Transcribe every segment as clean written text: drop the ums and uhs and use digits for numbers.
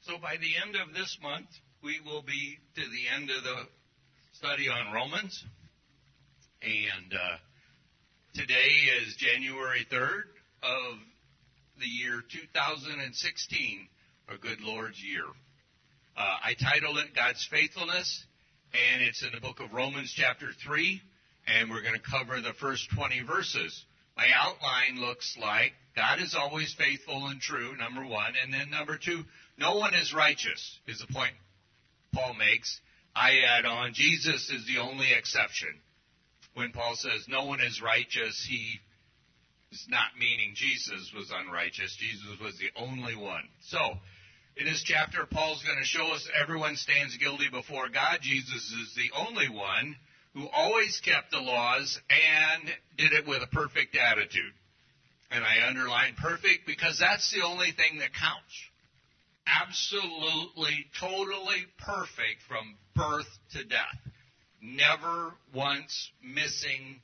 So by the end of this month, we will be to the end of the study on Romans. And today is January 3rd of the year 2016, our good Lord's year. I titled it God's Faithfulness, and it's in the book of Romans chapter 3, and we're going to cover the first 20 verses. My outline looks like God is always faithful and true, number one, and then number two, no one is righteous, is the point Paul makes. I add on, Jesus is the only exception. When Paul says no one is righteous, he is not meaning Jesus was unrighteous. Jesus was the only one. So, in this chapter, Paul's going to show us everyone stands guilty before God. Jesus is the only one who always kept the laws and did it with a perfect attitude. And I underline perfect because that's the only thing that counts. Absolutely, totally perfect from birth to death. Never once missing.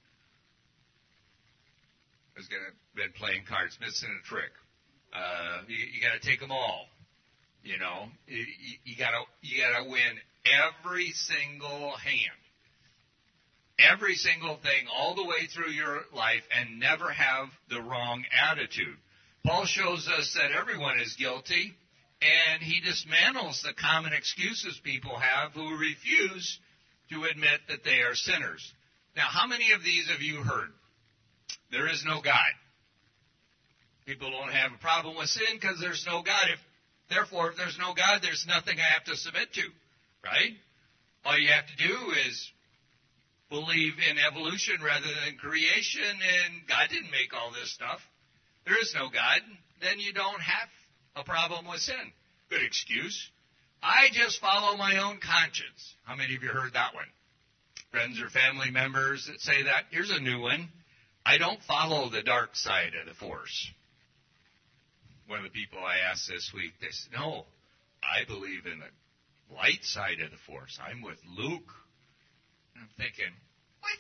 I was going to been playing cards, missing a trick. You got to take them all. You know, you got to win every single hand, every single thing, all the way through your life, and never have the wrong attitude. Paul shows us that everyone is guilty, and he dismantles the common excuses people have who refuse to admit that they are sinners. Now, how many of these have you heard? There is no God. People don't have a problem with sin because there's no God. Therefore, if there's no God, there's nothing I have to submit to, right? All you have to do is believe in evolution rather than creation, and God didn't make all this stuff. There is no God. Then you don't have a problem with sin. Good excuse. I just follow my own conscience. How many of you heard that one? Friends or family members that say that? Here's a new one. I don't follow the dark side of the force. One of the people I asked this week, they said, no, I believe in the light side of the force. I'm with Luke. And I'm thinking, what?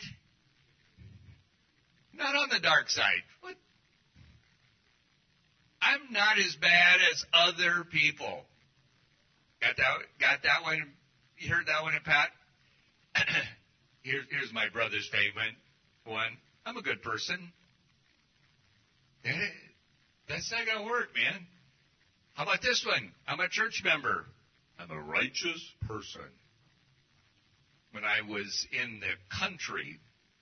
Not on the dark side. What? I'm not as bad as other people. Got that one? You heard that one, Pat? Here's my brother's favorite one. I'm a good person. That's not going to work, man. How about this one? I'm a church member. I'm a righteous person. When I was in the country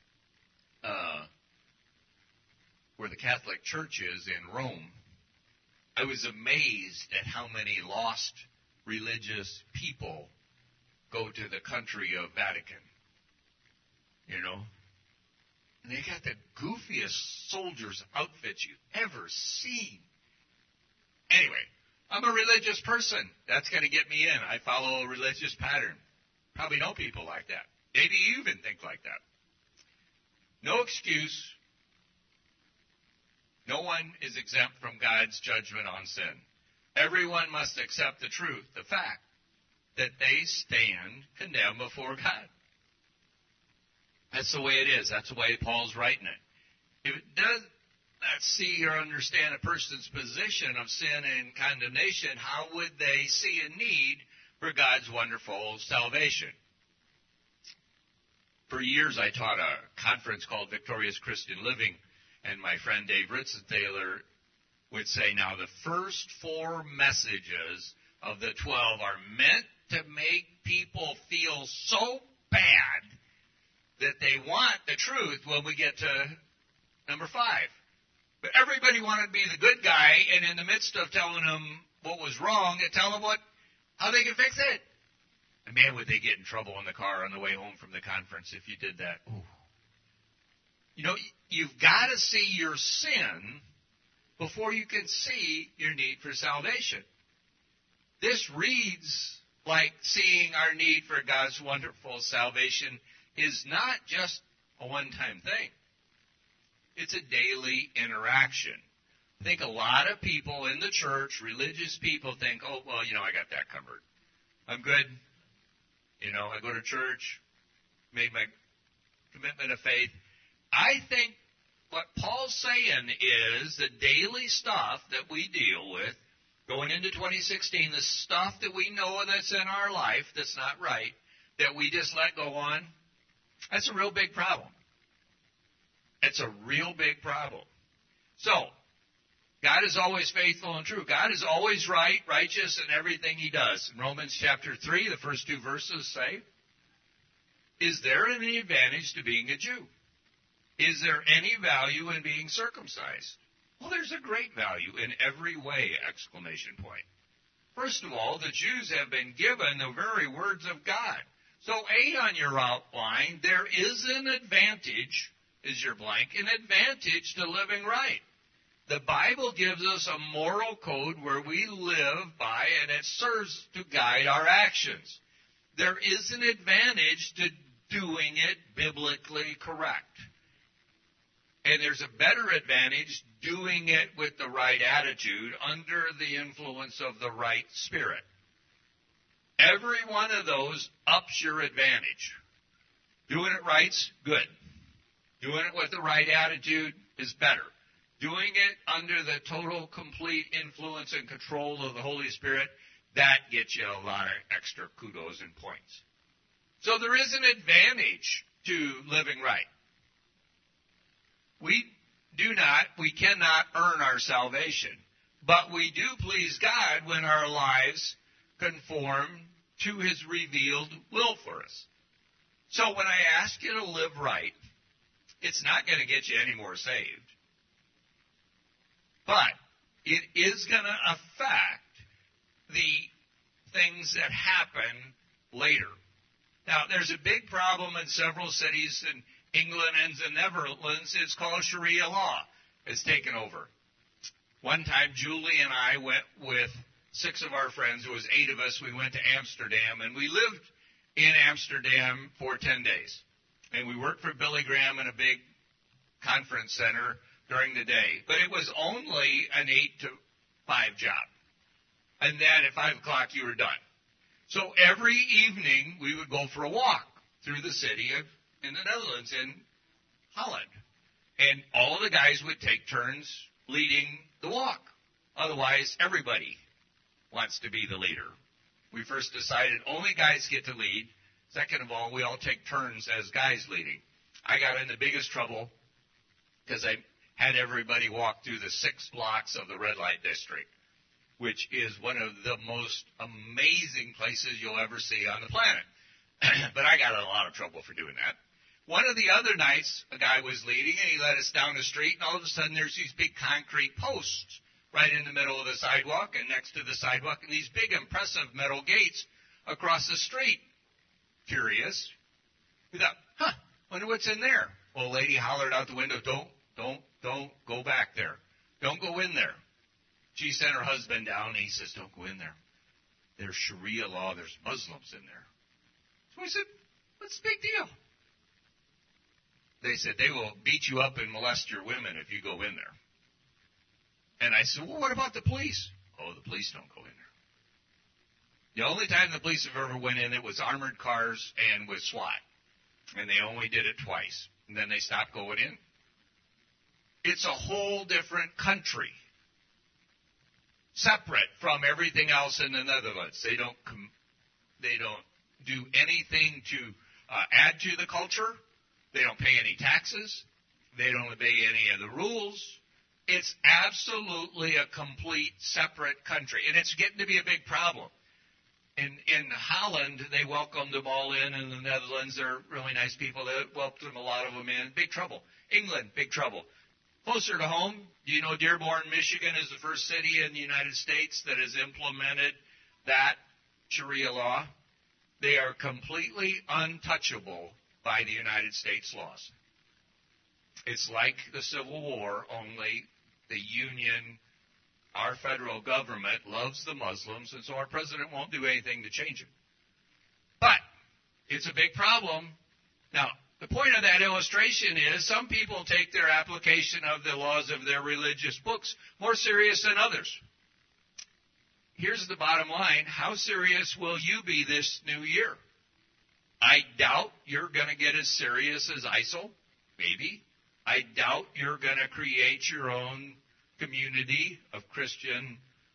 where the Catholic Church is in Rome, I was amazed at how many lost religious people go to the country of Vatican. You know? And they got the goofiest soldiers' outfits you've ever seen. Anyway, I'm a religious person. That's going to get me in. I follow a religious pattern. Probably know people like that. Maybe you even think like that. No excuse. No one is exempt from God's judgment on sin. Everyone must accept the truth, the fact that they stand condemned before God. That's the way it is. That's the way Paul's writing it. If it does not see or understand a person's position of sin and condemnation, how would they see a need for God's wonderful salvation? For years, I taught a conference called Victorious Christian Living, and my friend Dave Ritzenthaler would say, now the first 4 messages of the 12 are meant to make people feel so bad that they want the truth when we get to number 5. But everybody wanted to be the good guy, and in the midst of telling them what was wrong, and tell them how they could fix it. And man, would they get in trouble in the car on the way home from the conference if you did that. Ooh. You know, you've got to see your sin before you can see your need for salvation. This reads like seeing our need for God's wonderful salvation is not just a one-time thing. It's a daily interaction. I think a lot of people in the church, religious people, think, oh, well, I got that covered. I'm good. I go to church, made my commitment of faith. I think what Paul's saying is the daily stuff that we deal with going into 2016, the stuff that we know that's in our life that's not right, that we just let go on, that's a real big problem. It's a real big problem. So, God is always faithful and true. God is always right, righteous in everything he does. In Romans chapter 3, the first two verses say, is there any advantage to being a Jew? Is there any value in being circumcised? Well, there's a great value in every way, exclamation point. First of all, the Jews have been given the very words of God. So, A, on your outline, there is an advantage, is your blank, an advantage to living right. The Bible gives us a moral code where we live by, and it serves to guide our actions. There is an advantage to doing it biblically correct. And there's a better advantage doing it with the right attitude under the influence of the right spirit. Every one of those ups your advantage. Doing it right's good. Doing it with the right attitude is better. Doing it under the total, complete influence and control of the Holy Spirit, that gets you a lot of extra kudos and points. So there is an advantage to living right. We cannot earn our salvation, but we do please God when our lives conform to his revealed will for us. So when I ask you to live right, it's not going to get you any more saved, but it is going to affect the things that happen later. Now, there's a big problem in several cities in England and the Netherlands. It's called Sharia law. It's taken over. One time, Julie and I went with 6 of our friends. There was 8 of us. We went to Amsterdam, and we lived in Amsterdam for 10 days. And we worked for Billy Graham in a big conference center during the day. But it was only an 8 to 5 job. And then at 5 o'clock, you were done. So every evening, we would go for a walk through the city in the Netherlands, in Holland. And all of the guys would take turns leading the walk. Otherwise, everybody wants to be the leader. We first decided only guys get to lead. Second of all, we all take turns as guys leading. I got in the biggest trouble because I had everybody walk through the 6 blocks of the red light district, which is one of the most amazing places you'll ever see on the planet. But I got in a lot of trouble for doing that. One of the other nights, a guy was leading, and he led us down the street, and all of a sudden there's these big concrete posts right in the middle of the sidewalk and next to the sidewalk, and these big, impressive metal gates across the street. Curious. We thought, wonder what's in there. Well, a lady hollered out the window, don't go back there. Don't go in there. She sent her husband down, and he says, don't go in there. There's Sharia law. There's Muslims in there. So we said, what's the big deal? They said, they will beat you up and molest your women if you go in there. And I said, well, what about the police? Oh, the police don't go in there. The only time the police have ever went in, it was armored cars and with SWAT. And they only did it twice. And then they stopped going in. It's a whole different country. Separate from everything else in the Netherlands. They don't do anything to add to the culture. They don't pay any taxes. They don't obey any of the rules. It's absolutely a complete separate country. And it's getting to be a big problem. In Holland, they welcomed them all in. In the Netherlands, they're really nice people. They welcomed a lot of them in. Big trouble. England, big trouble. Closer to home, do you know Dearborn, Michigan is the first city in the United States that has implemented that Sharia law? They are completely untouchable by the United States laws. It's like the Civil War, only the Union, our federal government, loves the Muslims, and so our president won't do anything to change it. But it's a big problem. Now, the point of that illustration is some people take their application of the laws of their religious books more serious than others. Here's the bottom line. How serious will you be this new year? I doubt you're going to get as serious as ISIL. Maybe. I doubt you're going to create your own community of Christian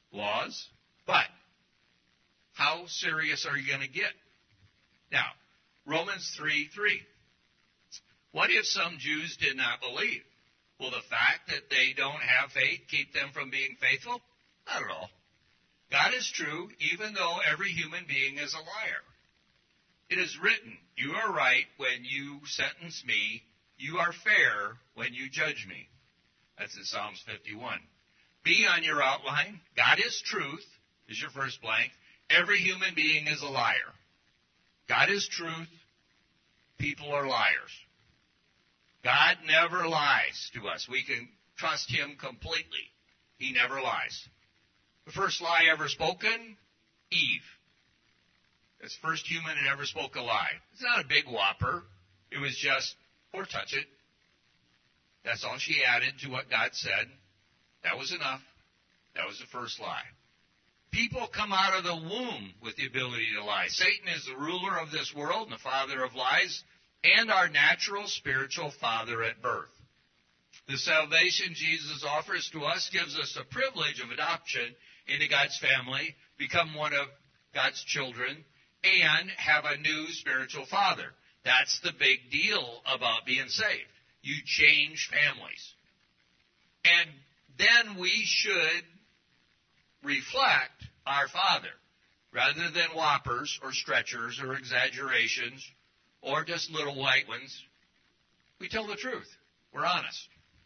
laws, but how serious are you going to get? Now, Romans 3:3. What if some Jews did not believe? Will the fact that they don't have faith keep them from being faithful? Not at all. God is true, even though every human being is a liar. It is written, you are right when you sentence me. You are fair when you judge me. That's in Psalms 51. B on your outline. God is truth is your first blank. Every human being is a liar. God is truth. People are liars. God never lies to us. We can trust him completely. He never lies. The first lie ever spoken, Eve. That's the first human that ever spoke a lie. It's not a big whopper. It was just, or touch it. That's all she added to what God said. That was enough. That was the first lie. People come out of the womb with the ability to lie. Satan is the ruler of this world and the father of lies, and our natural spiritual father at birth. The salvation Jesus offers to us gives us the privilege of adoption into God's family, become one of God's children, and have a new spiritual father. That's the big deal about being saved. You change families. And then we should reflect our Father, rather than whoppers or stretchers or exaggerations or just little white ones. We tell the truth. We're honest.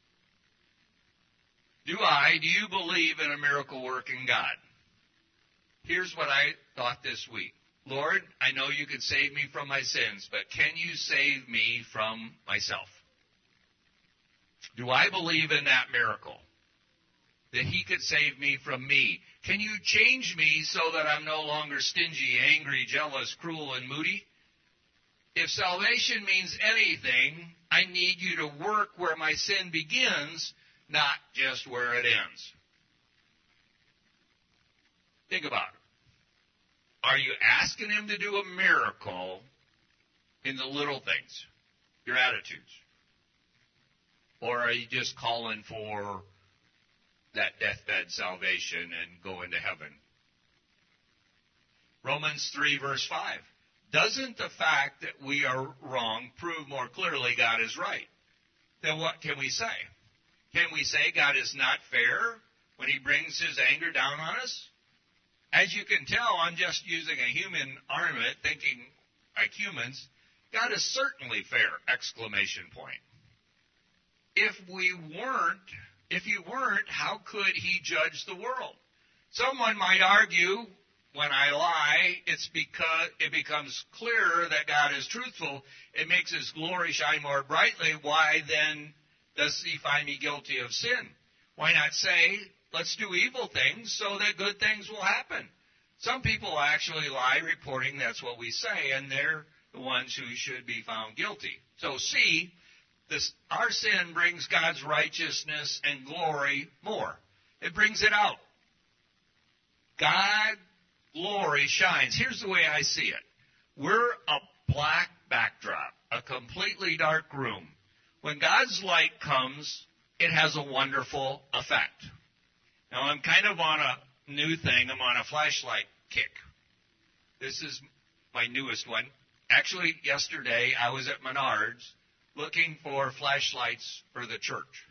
Do you believe in a miracle working God? Here's what I thought this week. Lord, I know you can save me from my sins, but can you save me from myself? Do I believe in that miracle? That he could save me from me? Can you change me so that I'm no longer stingy, angry, jealous, cruel, and moody? If salvation means anything, I need you to work where my sin begins, not just where it ends. Think about it. Are you asking him to do a miracle in the little things, your attitudes? Or are you just calling for that deathbed salvation and go into heaven? Romans 3, verse 5. Doesn't the fact that we are wrong prove more clearly God is right? Then what can we say? Can we say God is not fair when he brings his anger down on us? As you can tell, I'm just using a human argument, thinking like humans. God is certainly fair! Exclamation point. If he weren't, how could he judge the world? Someone might argue, when I lie, it's because it becomes clearer that God is truthful. It makes his glory shine more brightly. Why then does he find me guilty of sin? Why not say, let's do evil things so that good things will happen? Some people actually lie, reporting that's what we say, and they're the ones who should be found guilty. So see, our sin brings God's righteousness and glory more. It brings it out. God's glory shines. Here's the way I see it. We're a black backdrop, a completely dark room. When God's light comes, it has a wonderful effect. Now, I'm kind of on a new thing. I'm on a flashlight kick. This is my newest one. Actually, yesterday I was at Menards looking for flashlights for the church.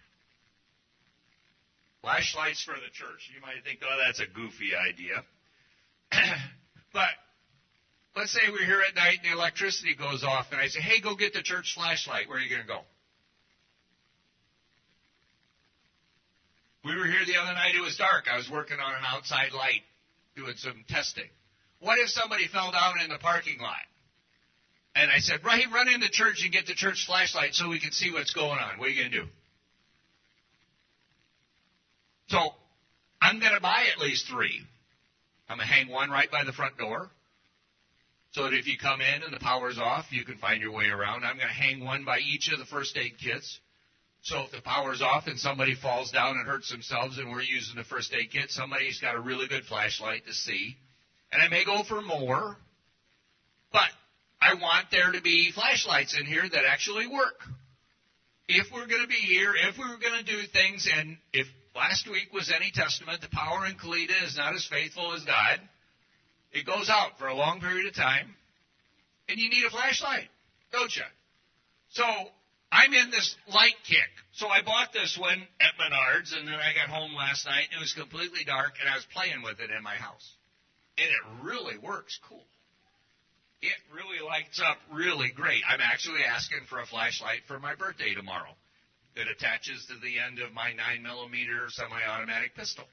Flashlights for the church. You might think, oh, that's a goofy idea. But let's say we're here at night and the electricity goes off, and I say, hey, go get the church flashlight. Where are you going to go? We were here the other night. It was dark. I was working on an outside light, doing some testing. What if somebody fell down in the parking lot? And I said, run into church and get the church flashlight so we can see what's going on. What are you going to do? So I'm going to buy at least 3. I'm going to hang one right by the front door so that if you come in and the power's off, you can find your way around. I'm going to hang one by each of the first aid kits. So if the power's off and somebody falls down and hurts themselves and we're using the first aid kit, somebody's got a really good flashlight to see. And I may go for more, but I want there to be flashlights in here that actually work. If we're going to be here, if we're going to do things, and if Last week was any testament. The power in Kalita is not as faithful as God. It goes out for a long period of time. And you need a flashlight, don't you? So I'm in this light kick. So I bought this one at Menards, and then I got home last night, and it was completely dark, and I was playing with it in my house. And it really works cool. It really lights up really great. I'm actually asking for a flashlight for my birthday tomorrow that attaches to the end of my 9mm semi-automatic pistol.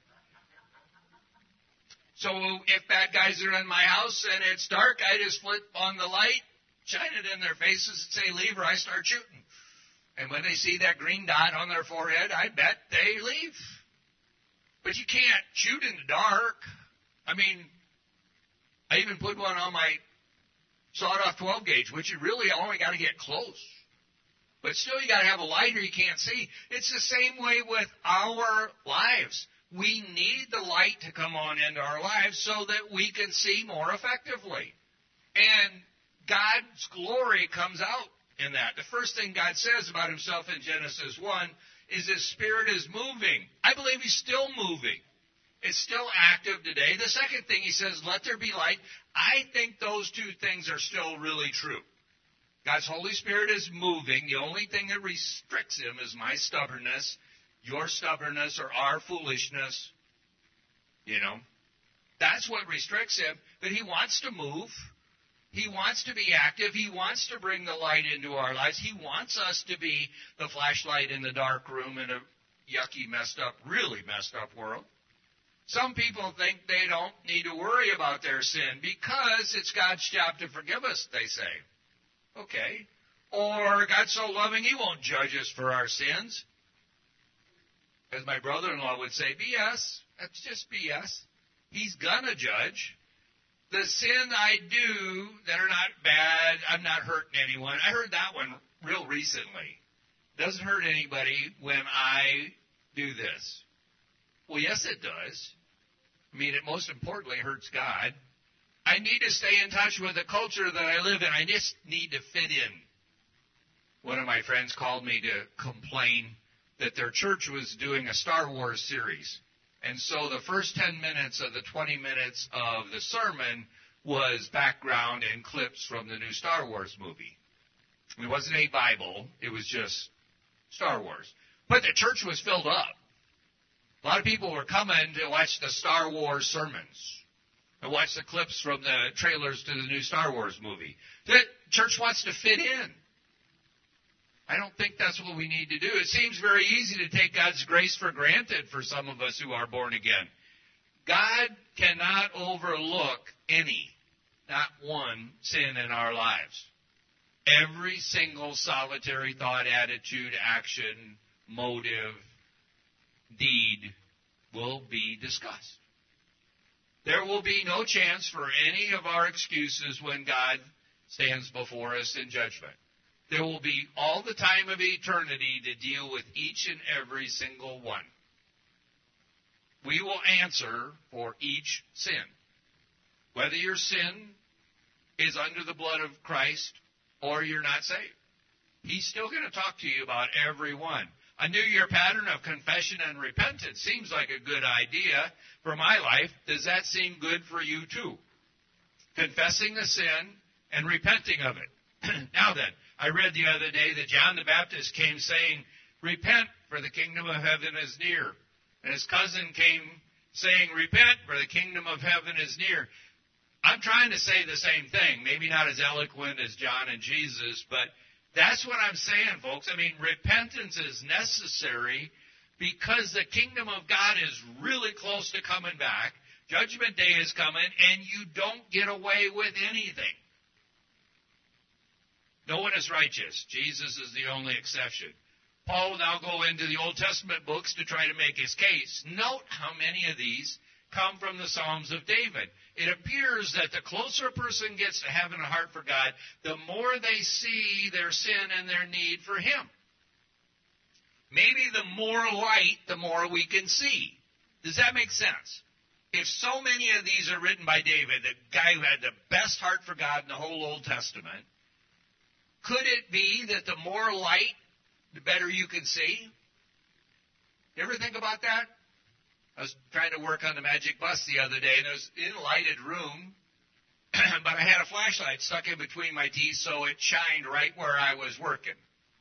So if bad guys are in my house and it's dark, I just flip on the light, shine it in their faces, and say, leave, or I start shooting. And when they see that green dot on their forehead, I bet they leave. But you can't shoot in the dark. I mean, I even put one on my sawed-off 12-gauge, which you really only got to get close. But still, you got to have a light or you can't see. It's the same way with our lives. We need the light to come on into our lives so that we can see more effectively. And God's glory comes out in that. The first thing God says about himself in Genesis 1 is his Spirit is moving. I believe he's still moving. It's still active today. The second thing he says, let there be light. I think those two things are still really true. God's Holy Spirit is moving. The only thing that restricts him is my stubbornness, your stubbornness, or our foolishness. You know, that's what restricts him. But he wants to move. He wants to be active. He wants to bring the light into our lives. He wants us to be the flashlight in the dark room in a yucky, really messed up world. Some people think they don't need to worry about their sin because it's God's job to forgive us, they say. Okay. Or God's so loving, he won't judge us for our sins. As my brother-in-law would say, BS. That's just BS. He's going to judge. The sin I do that are not bad, I'm not hurting anyone. I heard that one real recently. Doesn't hurt anybody when I do this. Well, yes, it does. I mean, it most importantly hurts God. I need to stay in touch with the culture that I live in. I just need to fit in. One of my friends called me to complain that their church was doing a Star Wars series. And so the first 10 minutes of the 20 minutes of the sermon was background and clips from the new Star Wars movie. It wasn't a Bible. It was just Star Wars. But the church was filled up. A lot of people were coming to watch the Star Wars sermons and watch the clips from the trailers to the new Star Wars movie. The church wants to fit in. I don't think that's what we need to do. It seems very easy to take God's grace for granted for some of us who are born again. God cannot overlook any, not one, sin in our lives. Every single solitary thought, attitude, action, motive, deed will be discussed. There will be no chance for any of our excuses when God stands before us in judgment. There will be all the time of eternity to deal with each and every single one. We will answer for each sin. Whether your sin is under the blood of Christ or you're not saved. He's still going to talk to you about every one. A New Year pattern of confession and repentance seems like a good idea for my life. Does that seem good for you too? Confessing the sin and repenting of it. Now then, I read the other day that John the Baptist came saying, repent, for the kingdom of heaven is near. And his cousin came saying, repent, for the kingdom of heaven is near. I'm trying to say the same thing, maybe not as eloquent as John and Jesus, but that's what I'm saying, folks. I mean, repentance is necessary because the kingdom of God is really close to coming back. Judgment Day is coming, and you don't get away with anything. No one is righteous. Jesus is the only exception. Paul will now go into the Old Testament books to try to make his case. Note how many of these come from the Psalms of David. It appears that the closer a person gets to having a heart for God, the more they see their sin and their need for him. Maybe the more light, the more we can see. Does that make sense? If so many of these are written by David, the guy who had the best heart for God in the whole Old Testament, could it be that the more light, the better you can see? You ever think about that? I was trying to work on the Magic Bus the other day, and it was in a lighted room, but I had a flashlight stuck in between my teeth, so it shined right where I was working.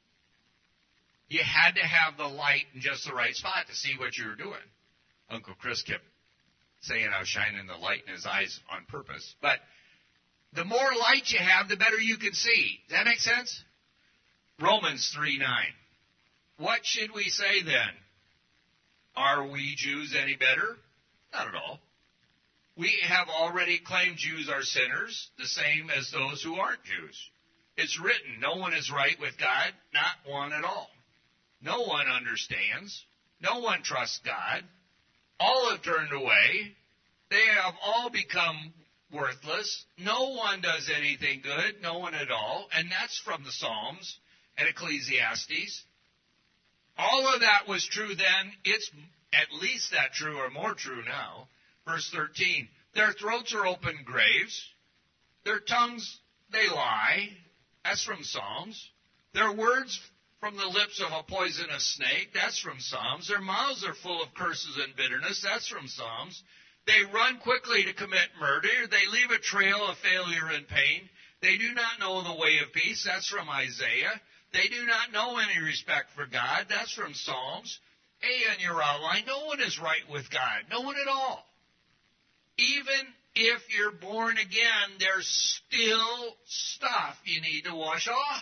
You had to have the light in just the right spot to see what you were doing. Uncle Chris kept saying I was shining the light in his eyes on purpose. But the more light you have, the better you can see. Does that make sense? Romans 3:9. What should we say then? Are we Jews any better? Not at all. We have already claimed Jews are sinners, the same as those who aren't Jews. It's written, no one is right with God, not one at all. No one understands. No one trusts God. All have turned away. They have all become worthless. No one does anything good, no one at all. And that's from the Psalms and Ecclesiastes. All of that was true then. It's at least that true or more true now. Verse 13, their throats are open graves. Their tongues, they lie. That's from Psalms. Their words from the lips of a poisonous snake. That's from Psalms. Their mouths are full of curses and bitterness. That's from Psalms. They run quickly to commit murder. They leave a trail of failure and pain. They do not know the way of peace. That's from Isaiah. They do not know any respect for God. That's from Psalms. A in your outline, no one is right with God. No one at all. Even if you're born again, there's still stuff you need to wash off.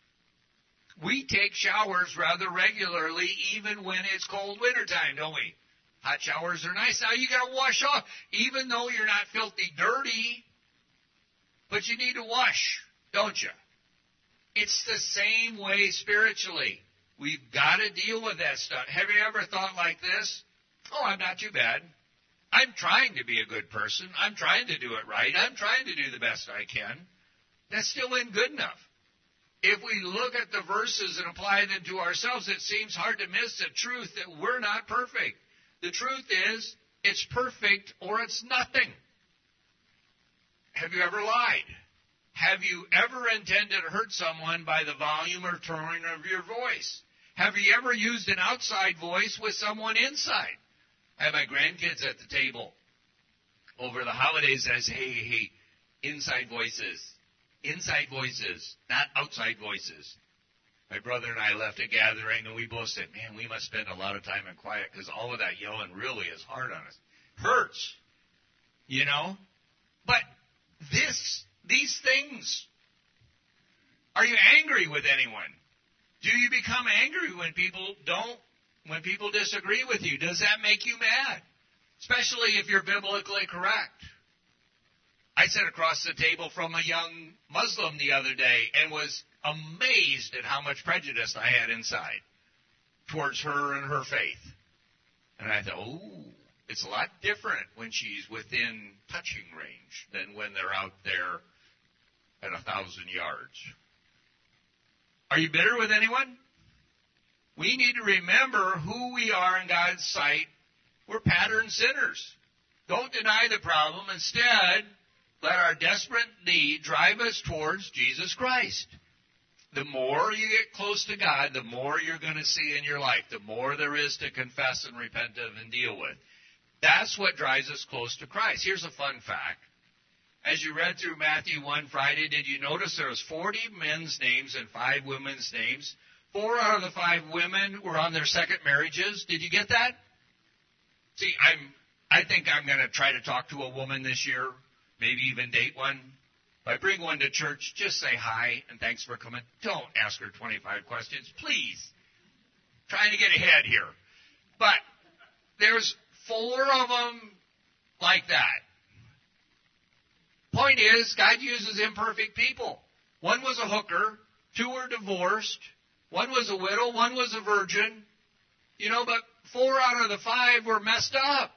We take showers rather regularly, even when it's cold wintertime, don't we? Hot showers are nice. Now you got to wash off, even though you're not filthy dirty. But you need to wash, don't you? It's the same way spiritually. We've got to deal with that stuff. Have you ever thought like this? Oh, I'm not too bad. I'm trying to be a good person. I'm trying to do it right. I'm trying to do the best I can. That still isn't good enough. If we look at the verses and apply them to ourselves, it seems hard to miss the truth that we're not perfect. The truth is, it's perfect or it's nothing. Have you ever lied? Have you ever intended to hurt someone by the volume or tone of your voice? Have you ever used an outside voice with someone inside? I had my grandkids at the table over the holidays, and I said, hey, inside voices. Inside voices, not outside voices. My brother and I left a gathering, and we both said, man, we must spend a lot of time in quiet because all of that yelling really is hard on us. Hurts, you know? But these things, are you angry with anyone? Do you become angry when people disagree with you? Does that make you mad? Especially if you're biblically correct. I sat across the table from a young Muslim the other day and was amazed at how much prejudice I had inside towards her and her faith. And I thought, it's a lot different when she's within touching range than when they're out there at 1,000 yards. Are you bitter with anyone? We need to remember who we are in God's sight. We're pattern sinners. Don't deny the problem. Instead, let our desperate need drive us towards Jesus Christ. The more you get close to God, the more you're going to see in your life, the more there is to confess and repent of and deal with. That's what drives us close to Christ. Here's a fun fact. As you read through Matthew 1 Friday, did you notice there was 40 men's names and 5 women's names? 4 out of the 5 women were on their second marriages. Did you get that? See, I think I'm going to try to talk to a woman this year. Maybe even date one. If I bring one to church, just say hi and thanks for coming. Don't ask her 25 questions, please. Trying to get ahead here. But there's 4 of them like that. Point is, God uses imperfect people. One was a hooker. 2 were divorced. 1 was a widow. 1 was a virgin. But 4 out of the 5 were messed up.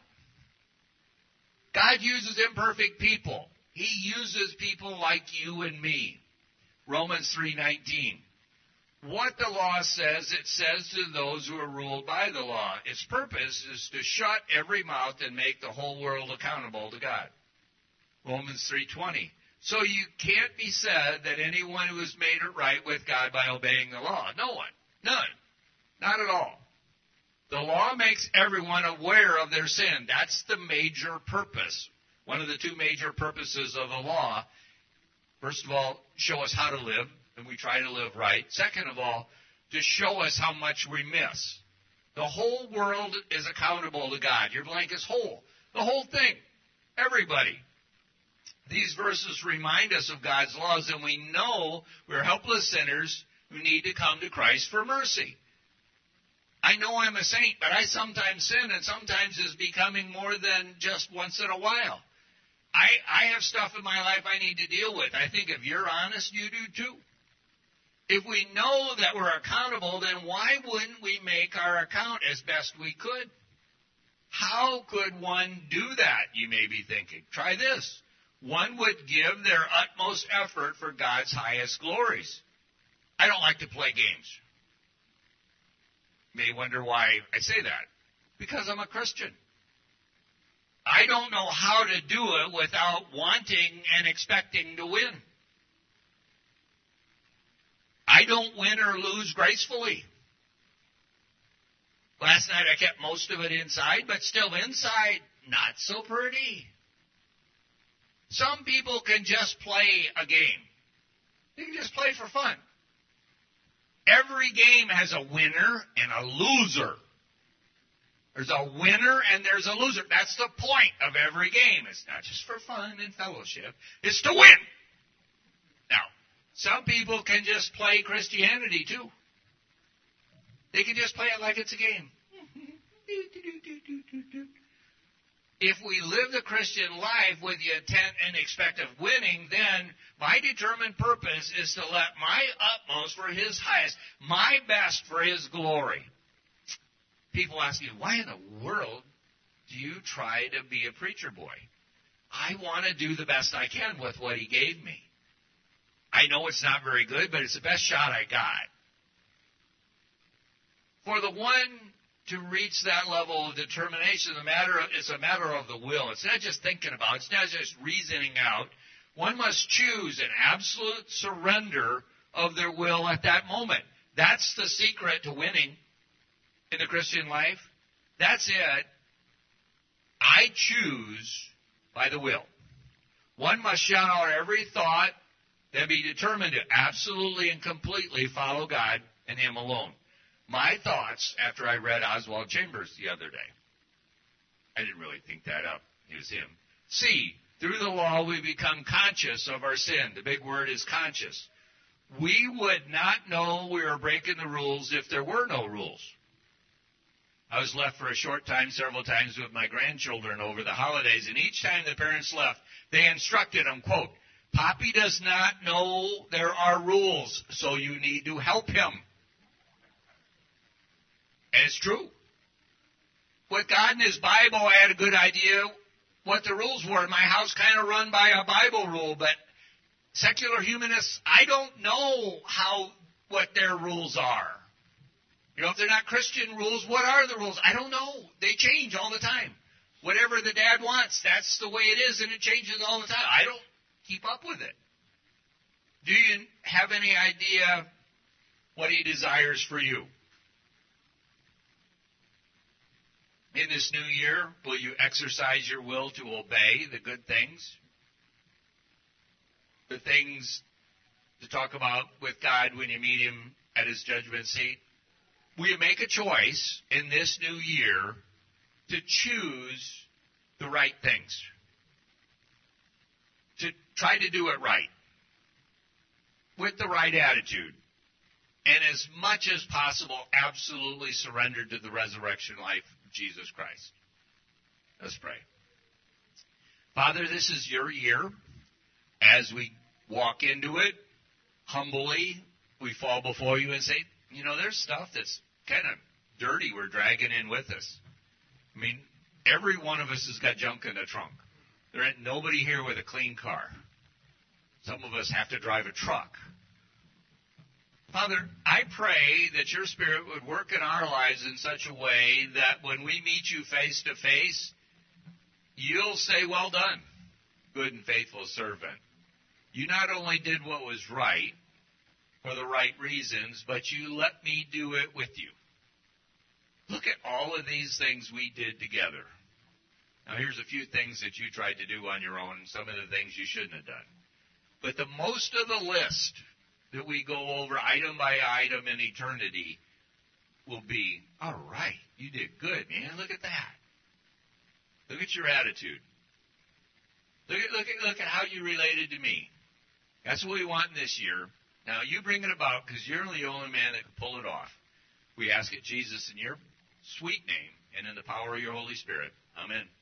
God uses imperfect people. He uses people like you and me. Romans 3:19. What the law says, it says to those who are ruled by the law. Its purpose is to shut every mouth and make the whole world accountable to God. Romans 3:20. So you can't be said that anyone who has made it right with God by obeying the law. No one. None. Not at all. The law makes everyone aware of their sin. That's the major purpose. One of the two major purposes of the law. First of all, show us how to live, and we try to live right. Second of all, to show us how much we miss. The whole world is accountable to God. Your blank is whole. The whole thing. Everybody. These verses remind us of God's laws, and we know we're helpless sinners who need to come to Christ for mercy. I know I'm a saint, but I sometimes sin, and sometimes it's becoming more than just once in a while. I have stuff in my life I need to deal with. I think if you're honest, you do too. If we know that we're accountable, then why wouldn't we make our account as best we could? How could one do that, you may be thinking? Try this. One would give their utmost effort for God's highest glories. I don't like to play games. You may wonder why I say that. Because I'm a Christian. I don't know how to do it without wanting and expecting to win. I don't win or lose gracefully. Last night I kept most of it inside, but still inside, not so pretty. Some people can just play a game. They can just play for fun. Every game has a winner and a loser. There's a winner and there's a loser. That's the point of every game. It's not just for fun and fellowship. It's to win. Now, some people can just play Christianity too. They can just play it like it's a game. If we live the Christian life with the intent and expect of winning, then my determined purpose is to let my utmost for His highest, my best for His glory. People ask you, why in the world do you try to be a preacher boy? I want to do the best I can with what He gave me. I know it's not very good, but it's the best shot I got. For the one to reach that level of determination, it's a matter of the will. It's not just thinking about it. It's not just reasoning out. One must choose an absolute surrender of their will at that moment. That's the secret to winning in the Christian life. That's it. I choose by the will. One must shut out every thought, then be determined to absolutely and completely follow God and Him alone. My thoughts after I read Oswald Chambers the other day. I didn't really think that up. It was him. C, through the law we become conscious of our sin. The big word is conscious. We would not know we were breaking the rules if there were no rules. I was left for a short time several times with my grandchildren over the holidays, and each time the parents left, they instructed them, quote, Poppy does not know there are rules, so you need to help him. And it's true. With God and His Bible, I had a good idea what the rules were. My house kind of run by a Bible rule, but secular humanists, I don't know what their rules are. You know, if they're not Christian rules, what are the rules? I don't know. They change all the time. Whatever the dad wants, that's the way it is, and it changes all the time. I don't keep up with it. Do you have any idea what He desires for you? In this new year, will you exercise your will to obey the good things? The things to talk about with God when you meet Him at His judgment seat? Will you make a choice in this new year to choose the right things? To try to do it right. With the right attitude. And as much as possible, absolutely surrendered to the resurrection life of Jesus Christ. Let's pray. Father, this is Your year. As we walk into it, humbly, we fall before You and say, you know, there's stuff that's kind of dirty we're dragging in with us. I mean, every one of us has got junk in the trunk. There ain't nobody here with a clean car. Some of us have to drive a truck. Father, I pray that Your Spirit would work in our lives in such a way that when we meet You face to face, You'll say, well done, good and faithful servant. You not only did what was right for the right reasons, but You let me do it with You. Look at all of these things we did together. Now, here's a few things that you tried to do on your own, and some of the things you shouldn't have done. But the most of the list that we go over item by item in eternity will be, all right, you did good, man. Look at that. Look at your attitude. Look at how you related to me. That's what we want this year. Now, you bring it about because you're the only man that can pull it off. We ask it, Jesus, in your sweet name and in the power of your Holy Spirit. Amen.